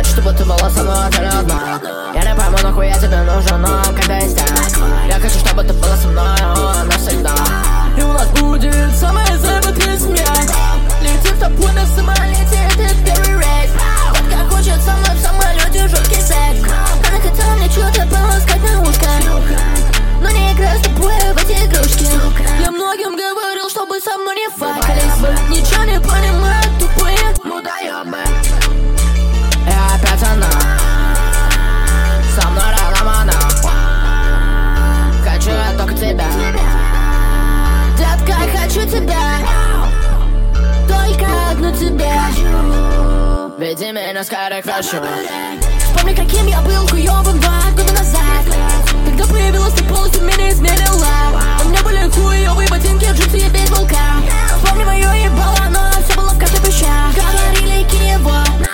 хочу, чтобы ты была со мной абсолютно. Я не пойму, нахуй я тебе нужен, но когда есть я хочу, чтобы ты была со мной навсегда. И у нас будет самая заботная семья. Летим в тобой на самолете, это первый рейс. Водка хочет со мной в самолете жуткий секс. Она хотела мне что-то полоскать на ушко, но не играю с тобой в эти игрушки. Я многим говорил, чтобы со мной не факались бы. Ничего не понимают тупые мудоебы. И опять она со мной рядом, она. Хочу я только тебя, детка, хочу тебя, только одну тебя. Веди меня скорее к врачу. Вспомни, каким я был хуёвым 2 года назад. Когда появилась, ты полностью меня изменила. У меня были хуёвые ботинки, джинсы и бейсболка. Вспомни моё ебало, но всё было в каждых вещах. Говорили его,